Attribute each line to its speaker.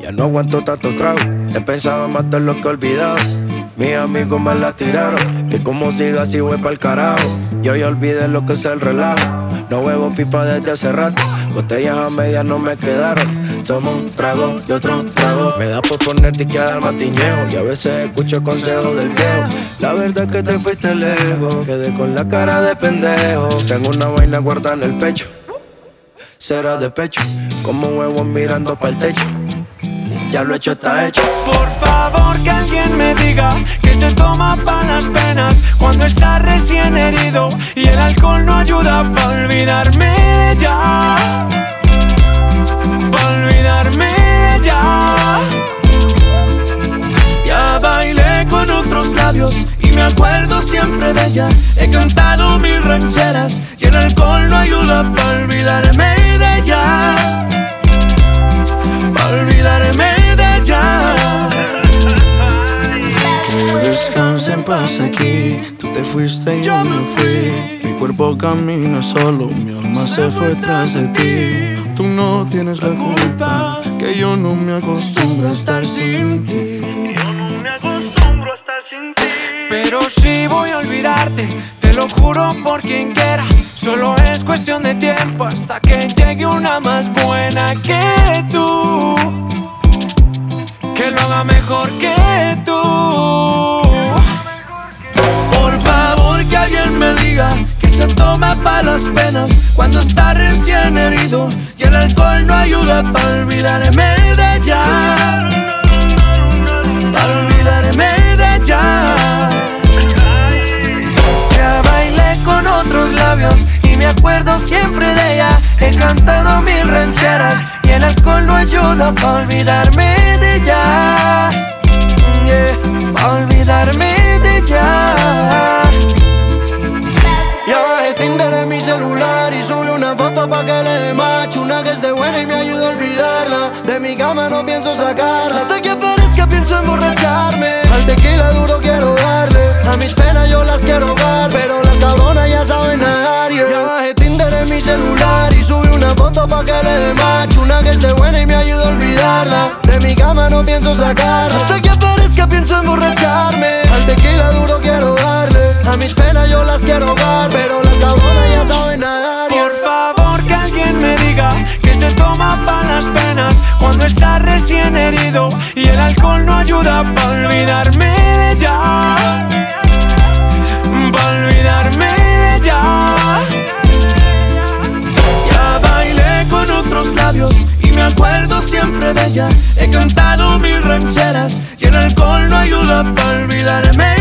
Speaker 1: Ya no aguanto tanto trago. He pensado matar lo que he olvidado. Mis amigos me la tiraron, que como siga así voy pa'l carajo. Yo ya olvidé lo que es el relajo. No huevo pipa desde hace rato. Botellas a medias no me quedaron. Tomo un trago y otro trago. Me da por ponerte y quedar matiñejo. Y a veces escucho consejos del viejo. La verdad es que te fuiste lejos. Quedé con la cara de pendejo. Tengo una vaina guardada en el pecho. Será de pecho, como huevos mirando pa'l techo. Ya lo hecho está hecho.
Speaker 2: Por favor que alguien me diga que se toma pa' las penas cuando está recién herido y el alcohol no ayuda pa' olvidarme de ella. Pa' olvidarme de ella.
Speaker 3: Ya bailé con otros labios y me acuerdo siempre de ella. He cantado mil rancheras y el alcohol no ayuda pa' olvidarme de ella. Pa' olvidarme de ella. Que descanse en paz aquí. Tú te fuiste y yo me fui. Mi cuerpo camina solo, mi alma se fue tras de ti. Tú no tienes la culpa, que yo no me acostumbro a estar sin ti. Yo no me acostumbro a estar sin ti.
Speaker 2: Pero sí voy a olvidarte, te lo juro por quien quiera. Solo es cuestión de tiempo hasta que llegue una más buena que tú, que lo haga mejor que tú.
Speaker 3: Por favor que alguien me diga que se toma pa' las penas cuando está recién herido y el alcohol no ayuda pa' olvidarme de ella. Pa' olvidarme de ella.
Speaker 2: Ya bailé con otros labios y me acuerdo siempre de ella. He cantado mil rancheras y el alcohol no ayuda pa' olvidarme de ella. Pa' olvidarme de ella.
Speaker 3: Ya bajé Tinder en mi celular y subí una foto pa' que le dé match. Una que esté buena y me ayude a olvidarla. De mi cama no pienso sacarla. Hasta que aparezca pienso emborracharme. Al tequila duro quiero darle. A mis penas yo las quiero ahogar, pero las cabronas ya saben nadar, yeah. Ya bajé Tinder en mi celular y subí una foto pa' que le dé match. Una que esté buena y me ayude a olvidarla. De mi cama no pienso sacarla. Hasta que aparezca pienso emborracharme. Al tequila duro quiero darle. A mis penas yo las quiero ahogar, pero las cabronas ya saben nadar, yeah.
Speaker 2: Por favor que alguien me diga que se toma pa' las penas cuando está recién herido y el alcohol no ayuda pa' olvidarme de ella. Pa' olvidarme de ella.
Speaker 3: Ya bailé con otros labios y me acuerdo siempre de ella. He cantado mil rancheras y el alcohol no ayuda pa' olvidarme